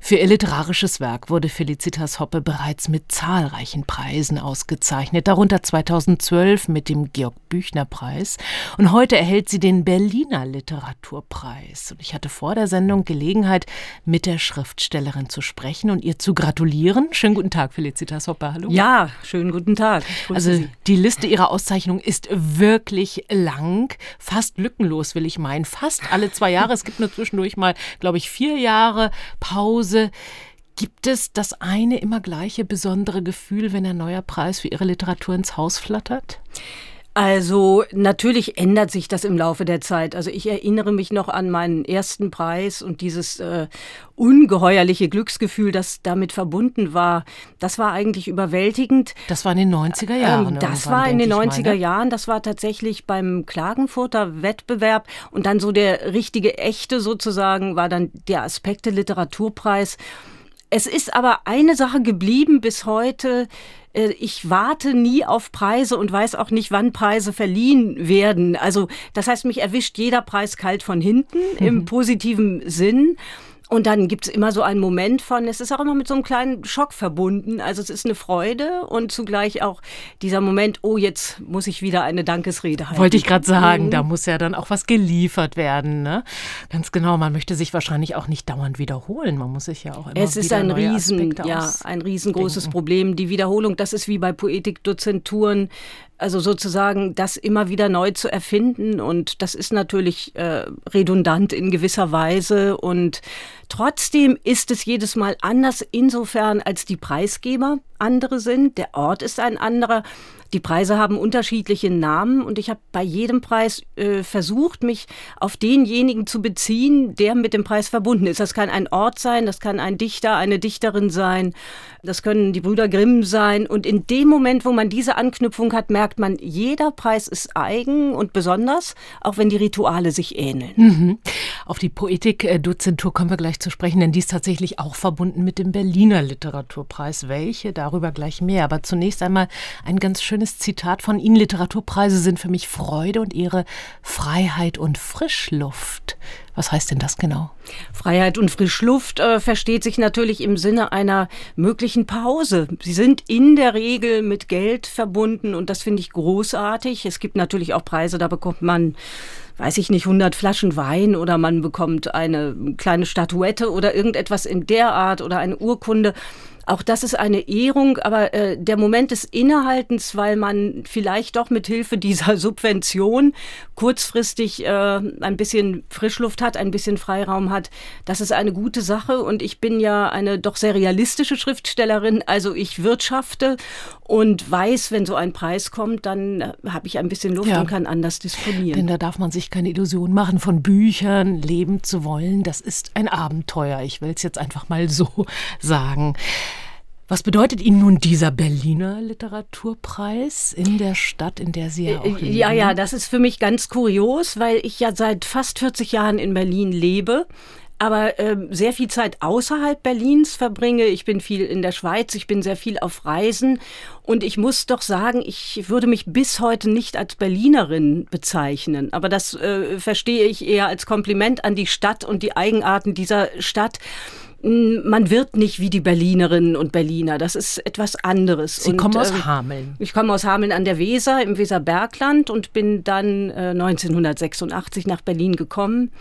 Für ihr literarisches Werk wurde Felicitas Hoppe bereits mit zahlreichen Preisen ausgezeichnet, darunter 2012 mit dem Georg-Büchner-Preis. Und heute erhält sie den Berliner Literaturpreis. Und ich hatte vor der Sendung Gelegenheit, mit der Schriftstellerin zu sprechen und ihr zu gratulieren. Schönen guten Tag, Felicitas Hoppe, hallo. Ja, schönen guten Tag. Also die Liste ihrer Auszeichnungen ist wirklich lang, fast lückenlos, will ich meinen. Fast alle 2 Jahre. Es gibt nur zwischendurch mal, glaube ich, 4 Jahre Pause. Gibt es das eine immer gleiche besondere Gefühl, wenn ein neuer Preis für Ihre Literatur ins Haus flattert? Also natürlich ändert sich das im Laufe der Zeit. Also ich erinnere mich noch an meinen ersten Preis und dieses ungeheuerliche Glücksgefühl, das damit verbunden war. Das war eigentlich überwältigend. Das war in den 90er Jahren. Das war in den 90er Jahren. Das war tatsächlich beim Klagenfurter Wettbewerb. Und dann so der richtige, echte sozusagen war dann der Aspekte-Literaturpreis. Es ist aber eine Sache geblieben bis heute. Ich warte nie auf Preise und weiß auch nicht, wann Preise verliehen werden. Also das heißt, mich erwischt jeder Preis kalt von hinten im positiven Sinn. Und dann gibt es immer so einen Moment es ist auch immer mit so einem kleinen Schock verbunden. Also es ist eine Freude und zugleich auch dieser Moment, oh, jetzt muss ich wieder eine Dankesrede halten. Wollte ich gerade sagen, da muss ja dann auch was geliefert werden, ne? Ganz genau, man möchte sich wahrscheinlich auch nicht dauernd wiederholen. Man muss sich ja auch immer Es ist ein riesengroßes ausdenken. Problem. Die Wiederholung, das ist wie bei Poetikdozenturen. Also sozusagen das immer wieder neu zu erfinden, und das ist natürlich redundant in gewisser Weise, und trotzdem ist es jedes Mal anders insofern, als die Preisgeber andere sind. Der Ort ist ein anderer. Die Preise haben unterschiedliche Namen, und ich habe bei jedem Preis versucht, mich auf denjenigen zu beziehen, der mit dem Preis verbunden ist. Das kann ein Ort sein, das kann ein Dichter, eine Dichterin sein, das können die Brüder Grimm sein. Und in dem Moment, wo man diese Anknüpfung hat, merkt man, jeder Preis ist eigen und besonders, auch wenn die Rituale sich ähneln. Mhm. Auf die Poetikdozentur kommen wir gleich zu sprechen, denn die ist tatsächlich auch verbunden mit dem Berliner Literaturpreis. Welche? Darüber gleich mehr. Aber zunächst einmal ein ganz schönes Zitat von Ihnen. Literaturpreise sind für mich Freude und Ehre, Freiheit und Frischluft. Was heißt denn das genau? Freiheit und Frischluft versteht sich natürlich im Sinne einer möglichen Pause. Sie sind in der Regel mit Geld verbunden, und das finde ich großartig. Es gibt natürlich auch Preise, da bekommt man, weiß ich nicht, 100 Flaschen Wein, oder man bekommt eine kleine Statuette oder irgendetwas in der Art oder eine Urkunde. Auch das ist eine Ehrung, aber der Moment des Innehaltens, weil man vielleicht doch mit Hilfe dieser Subvention kurzfristig ein bisschen Frischluft hat, ein bisschen Freiraum hat, das ist eine gute Sache. Und ich bin ja eine doch sehr realistische Schriftstellerin, also ich wirtschafte und weiß, wenn so ein Preis kommt, dann habe ich ein bisschen Luft und kann anders disponieren. Denn da darf man sich keine Illusion machen, von Büchern leben zu wollen. Das ist ein Abenteuer. Ich will es jetzt einfach mal so sagen. Was bedeutet Ihnen nun dieser Berliner Literaturpreis in der Stadt, in der Sie ja auch leben? Ja, das ist für mich ganz kurios, weil ich ja seit fast 40 Jahren in Berlin lebe, aber sehr viel Zeit außerhalb Berlins verbringe. Ich bin viel in der Schweiz, ich bin sehr viel auf Reisen, und ich muss doch sagen, ich würde mich bis heute nicht als Berlinerin bezeichnen. Aber das verstehe ich eher als Kompliment an die Stadt und die Eigenarten dieser Stadt. Man wird nicht wie die Berlinerinnen und Berliner. Das ist etwas anderes. Sie kommen aus Hameln. Ich komme aus Hameln an der Weser, im Weserbergland, und bin dann 1986 nach Berlin gekommen.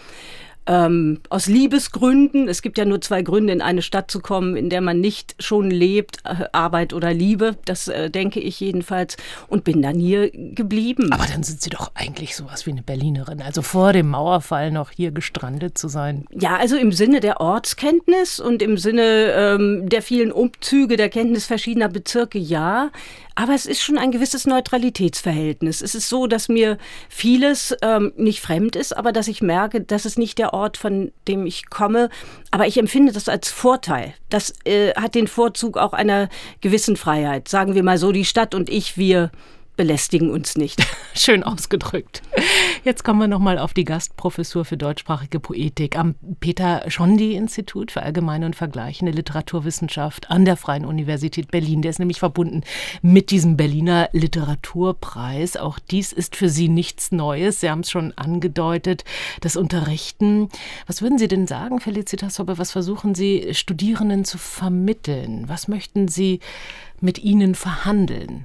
Aus Liebesgründen. Es gibt ja nur 2 Gründe, in eine Stadt zu kommen, in der man nicht schon lebt, Arbeit oder Liebe. Das denke ich jedenfalls. Und bin dann hier geblieben. Aber dann sind Sie doch eigentlich sowas wie eine Berlinerin. Also vor dem Mauerfall noch hier gestrandet zu sein. Ja, also im Sinne der Ortskenntnis und im Sinne der vielen Umzüge, der Kenntnis verschiedener Bezirke, ja. Aber es ist schon ein gewisses Neutralitätsverhältnis. Es ist so, dass mir vieles nicht fremd ist, aber dass ich merke, das ist nicht der Ort, von dem ich komme. Aber ich empfinde das als Vorteil. Das hat den Vorzug auch einer gewissen Freiheit. Sagen wir mal so, die Stadt und ich, wir belästigen uns nicht. Schön ausgedrückt. Jetzt kommen wir nochmal auf die Gastprofessur für deutschsprachige Poetik am Peter-Schondi-Institut für allgemeine und vergleichende Literaturwissenschaft an der Freien Universität Berlin. Der ist nämlich verbunden mit diesem Berliner Literaturpreis. Auch dies ist für Sie nichts Neues. Sie haben es schon angedeutet, das Unterrichten. Was würden Sie denn sagen, Felicitas Hoppe? Was versuchen Sie Studierenden zu vermitteln? Was möchten Sie mit ihnen verhandeln?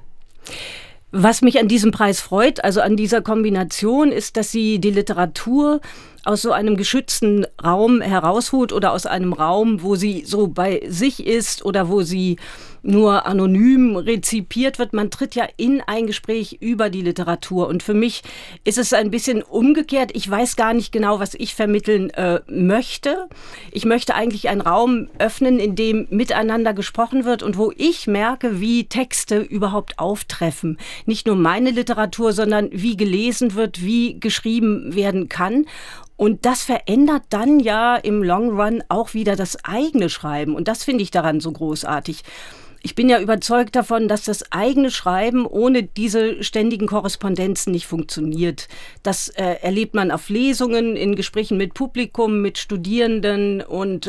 Was mich an diesem Preis freut, also an dieser Kombination, ist, dass sie die Literatur aus so einem geschützten Raum herausholt oder aus einem Raum, wo sie so bei sich ist oder wo sie nur anonym rezipiert wird. Man tritt ja in ein Gespräch über die Literatur. Und für mich ist es ein bisschen umgekehrt. Ich weiß gar nicht genau, was ich vermitteln möchte. Ich möchte eigentlich einen Raum öffnen, in dem miteinander gesprochen wird und wo ich merke, wie Texte überhaupt auftreffen. Nicht nur meine Literatur, sondern wie gelesen wird, wie geschrieben werden kann. Und das verändert dann ja im Long Run auch wieder das eigene Schreiben. Und das finde ich daran so großartig. Ich bin ja überzeugt davon, dass das eigene Schreiben ohne diese ständigen Korrespondenzen nicht funktioniert. Das erlebt man auf Lesungen, in Gesprächen mit Publikum, mit Studierenden. Und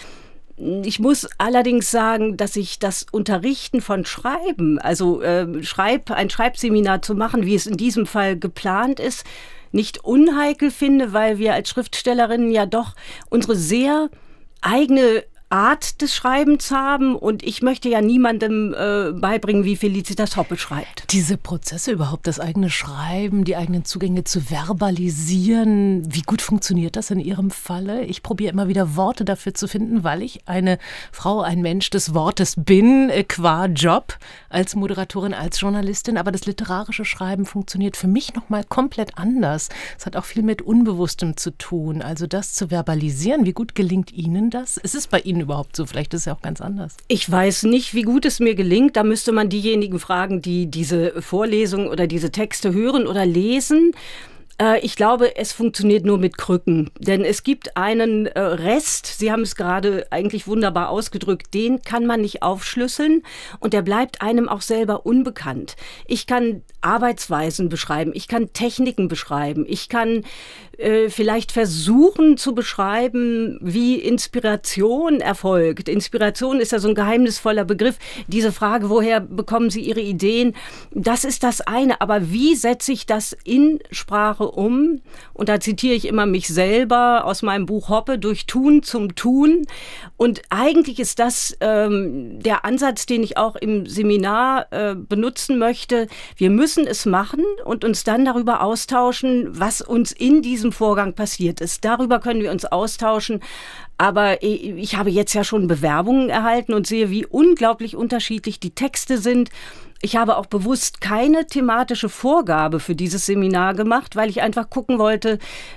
ich muss allerdings sagen, dass ich das Unterrichten von Schreiben, also ein Schreibseminar zu machen, wie es in diesem Fall geplant ist, nicht unheikel finde, weil wir als Schriftstellerinnen ja doch unsere sehr eigene Art des Schreibens haben und ich möchte ja niemandem beibringen, wie Felicitas Hoppe schreibt. Diese Prozesse überhaupt, das eigene Schreiben, die eigenen Zugänge zu verbalisieren, wie gut funktioniert das in Ihrem Falle? Ich probiere immer wieder Worte dafür zu finden, weil ich eine Frau, ein Mensch des Wortes bin, qua Job als Moderatorin, als Journalistin, aber das literarische Schreiben funktioniert für mich nochmal komplett anders. Es hat auch viel mit Unbewusstem zu tun, also das zu verbalisieren. Wie gut gelingt Ihnen das? Ist es bei Ihnen überhaupt so? Vielleicht ist es ja auch ganz anders. Ich weiß nicht, wie gut es mir gelingt. Da müsste man diejenigen fragen, die diese Vorlesungen oder diese Texte hören oder lesen. Ich glaube, es funktioniert nur mit Krücken, denn es gibt einen Rest, Sie haben es gerade eigentlich wunderbar ausgedrückt, den kann man nicht aufschlüsseln und der bleibt einem auch selber unbekannt. Ich kann Arbeitsweisen beschreiben, ich kann Techniken beschreiben, ich kann vielleicht versuchen zu beschreiben, wie Inspiration erfolgt. Inspiration ist ja so ein geheimnisvoller Begriff. Diese Frage, woher bekommen Sie Ihre Ideen, das ist das eine, aber wie setze ich das in Sprache um? Und da zitiere ich immer mich selber aus meinem Buch Hoppe, durch Tun zum Tun. Und eigentlich ist das der Ansatz, den ich auch im Seminar benutzen möchte. Wir müssen es machen und uns dann darüber austauschen, was uns in diesem Vorgang passiert ist. Darüber können wir uns austauschen. Aber ich habe jetzt ja schon Bewerbungen erhalten und sehe, wie unglaublich unterschiedlich die Texte sind. Ich habe auch bewusst keine thematische Vorgabe für dieses Seminar gemacht, weil ich einfach gucken wollte,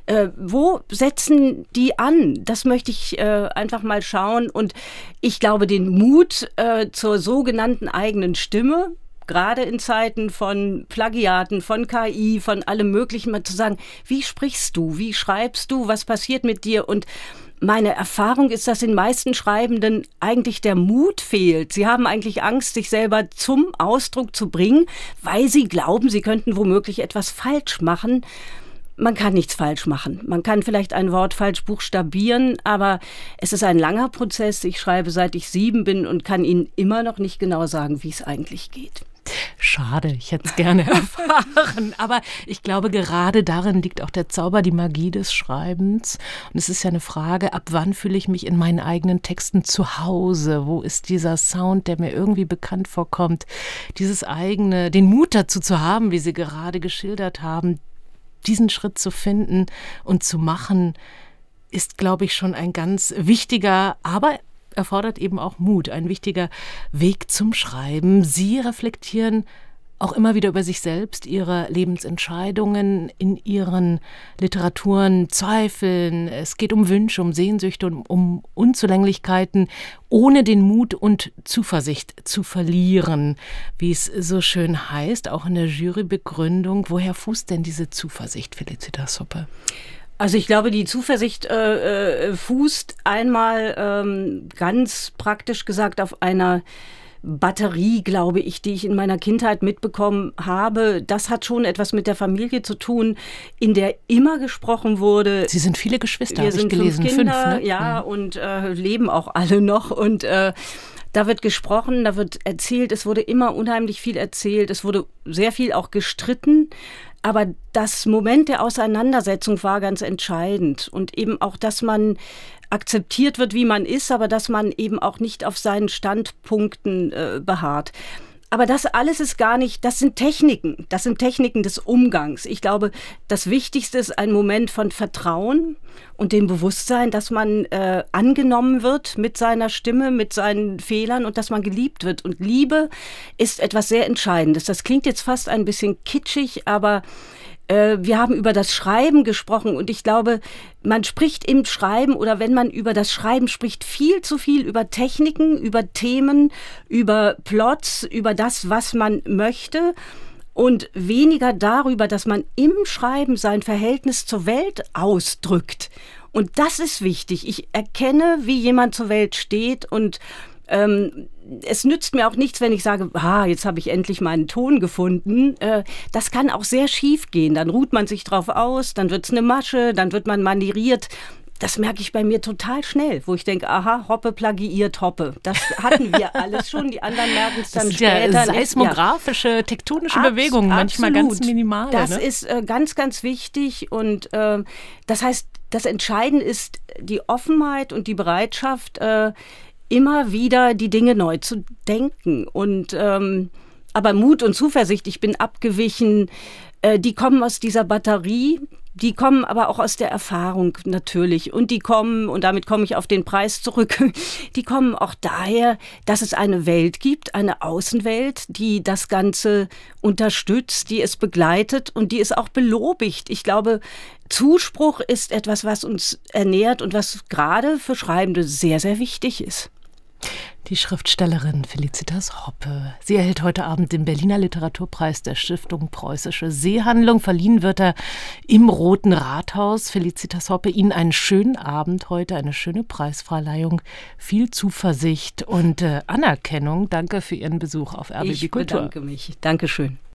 wo setzen die an? Das möchte ich einfach mal schauen. Und ich glaube, den Mut zur sogenannten eigenen Stimme, gerade in Zeiten von Plagiaten, von KI, von allem Möglichen, mal zu sagen, wie sprichst du, wie schreibst du, was passiert mit dir? Und meine Erfahrung ist, dass den meisten Schreibenden eigentlich der Mut fehlt. Sie haben eigentlich Angst, sich selber zum Ausdruck zu bringen, weil sie glauben, sie könnten womöglich etwas falsch machen. Man kann nichts falsch machen. Man kann vielleicht ein Wort falsch buchstabieren, aber es ist ein langer Prozess. Ich schreibe, seit ich 7 bin und kann Ihnen immer noch nicht genau sagen, wie es eigentlich geht. Schade, ich hätte es gerne erfahren. Aber ich glaube, gerade darin liegt auch der Zauber, die Magie des Schreibens. Und es ist ja eine Frage, ab wann fühle ich mich in meinen eigenen Texten zu Hause? Wo ist dieser Sound, der mir irgendwie bekannt vorkommt? Dieses eigene, den Mut dazu zu haben, wie Sie gerade geschildert haben, diesen Schritt zu finden und zu machen, ist, glaube ich, schon ein ganz wichtiger, aber erfordert eben auch Mut, ein wichtiger Weg zum Schreiben. Sie reflektieren auch immer wieder über sich selbst, ihre Lebensentscheidungen in ihren Literaturen, zweifeln. Es geht um Wünsche, um Sehnsüchte und um Unzulänglichkeiten, ohne den Mut und Zuversicht zu verlieren, wie es so schön heißt, auch in der Jurybegründung. Woher fußt denn diese Zuversicht, Felicitas Hoppe? Also ich glaube, die Zuversicht fußt einmal ganz praktisch gesagt auf einer Batterie, glaube ich, die ich in meiner Kindheit mitbekommen habe, das hat schon etwas mit der Familie zu tun, in der immer gesprochen wurde. Sie sind viele Geschwister, habe ich gelesen. 5 Kinder, 5, ne? Ja, und leben auch alle noch. Und da wird gesprochen, da wird erzählt, es wurde immer unheimlich viel erzählt, es wurde sehr viel auch gestritten. Aber das Moment der Auseinandersetzung war ganz entscheidend. Und eben auch, dass man akzeptiert wird, wie man ist, aber dass man eben auch nicht auf seinen Standpunkten beharrt. Aber das alles ist gar nicht, das sind Techniken des Umgangs. Ich glaube, das Wichtigste ist ein Moment von Vertrauen und dem Bewusstsein, dass man angenommen wird mit seiner Stimme, mit seinen Fehlern und dass man geliebt wird. Und Liebe ist etwas sehr Entscheidendes. Das klingt jetzt fast ein bisschen kitschig, aber wir haben über das Schreiben gesprochen und ich glaube, man spricht im Schreiben oder wenn man über das Schreiben spricht, viel zu viel über Techniken, über Themen, über Plots, über das, was man möchte und weniger darüber, dass man im Schreiben sein Verhältnis zur Welt ausdrückt. Und das ist wichtig. Ich erkenne, wie jemand zur Welt steht und es nützt mir auch nichts, wenn ich sage, jetzt habe ich endlich meinen Ton gefunden. Das kann auch sehr schief gehen. Dann ruht man sich drauf aus, dann wird es eine Masche, dann wird man manieriert. Das merke ich bei mir total schnell, wo ich denke, Hoppe plagiiert Hoppe. Das hatten wir alles schon, die anderen merken es dann später. Ja seismografische, tektonische Bewegungen, manchmal ganz minimal. Das ist ganz, ganz wichtig und das heißt, das Entscheidende ist die Offenheit und die Bereitschaft, immer wieder die Dinge neu zu denken. Und aber Mut und Zuversicht, ich bin abgewichen, die kommen aus dieser Batterie, die kommen aber auch aus der Erfahrung natürlich. Und die kommen, und damit komme ich auf den Preis zurück, die kommen auch daher, dass es eine Welt gibt, eine Außenwelt, die das Ganze unterstützt, die es begleitet und die es auch belobigt. Ich glaube, Zuspruch ist etwas, was uns ernährt und was gerade für Schreibende sehr, sehr wichtig ist. Die Schriftstellerin Felicitas Hoppe. Sie erhält heute Abend den Berliner Literaturpreis der Stiftung Preußische Seehandlung. Verliehen wird er im Roten Rathaus. Felicitas Hoppe, Ihnen einen schönen Abend heute, eine schöne Preisverleihung, viel Zuversicht und Anerkennung. Danke für Ihren Besuch auf RBB Kultur. Ich bedanke mich. Dankeschön.